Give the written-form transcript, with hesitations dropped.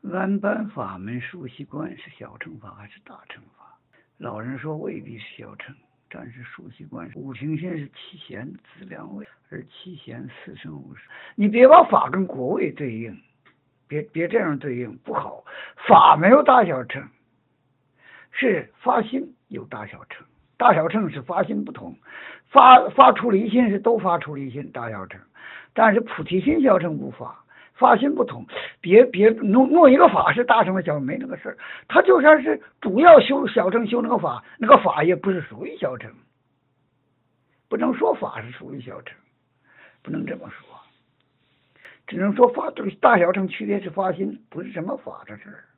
安般法门熟习惯是小乘法还是大乘法？老人说未必是小乘，但是熟习惯五行心是七贤资粮位，而七贤四生五事。你别把法跟国位对应，别这样对应，不好。法没有大小乘，是发心有大小乘，大小乘是发心不同，发出离心是都发出离心大小乘，但是菩提心小乘不发。发心不同，别弄一个法是大乘的小乘，没那个事儿。他就算是主要修小乘修那个法，那个法也不是属于小乘，不能说法是属于小乘，不能这么说，只能说法大小乘区别是发心，不是什么法的事儿。